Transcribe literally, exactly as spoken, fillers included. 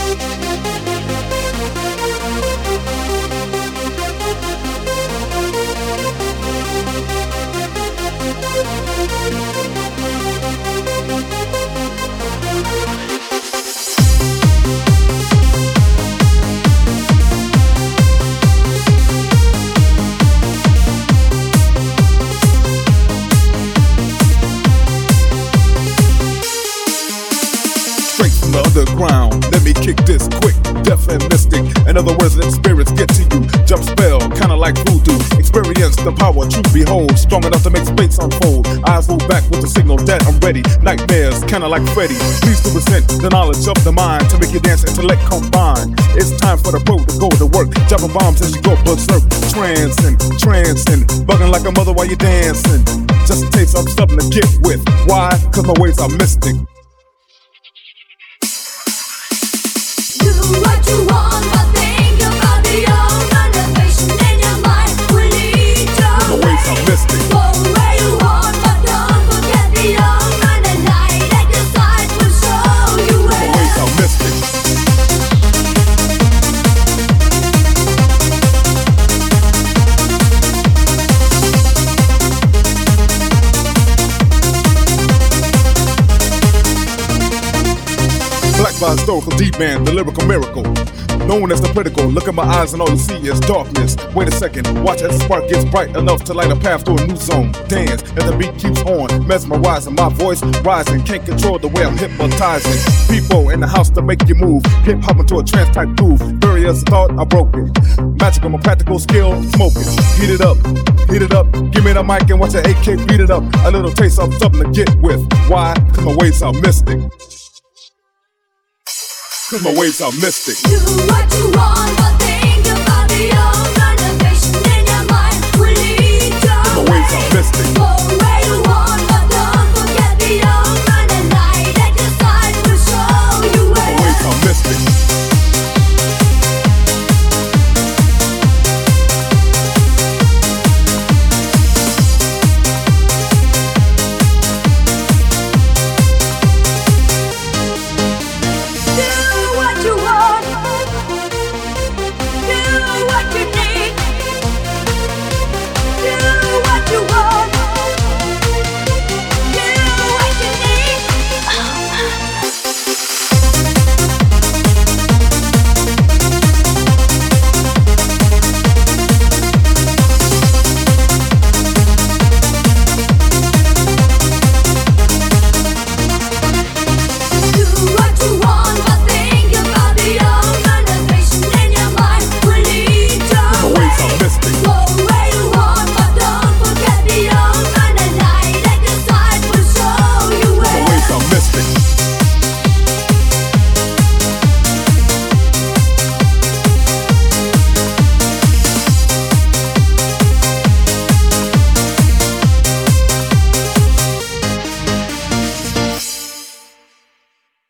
The underground, let me kick this quick, deaf and mystic. In other words, let spirits get to you. Jump spell, kinda like voodoo. Experience the power, truth behold, strong enough to make space unfold. Eyes move back with the signal that I'm ready. Nightmares, kinda like Freddy. Please to present the knowledge of the mind to make your dance intellect combine. It's time for the pro to go to work, dropping bombs as you go berserk. Trancing, trancing, bugging like a mother while you're dancing. Just a taste of something to get with. Why? Cause my ways are mystic. What you want, but think about the old innovation in your mind will lead your My way. ways are mystic. Go where you want, but don't forget the young and the light at your side will show you My where. ways are mystic. Black by historical deep man, the lyrical miracle. Known as the critical, look at my eyes and all you see is darkness. Wait a second, watch as the spark gets bright enough to light a path to a new zone. Dance as the beat keeps on, mesmerizing my voice rising. Can't control the way I'm hypnotizing people in the house to make you move. Hip hop into a trance type groove. Barriers of thought are broken. Magical, my practical skill, smoking. Heat it up, heat it up. Give me the mic and watch the A K beat it up. A little taste of something to get with. Why? Cause my ways are mystic. Cause my ways are mystic. Do what you want, but think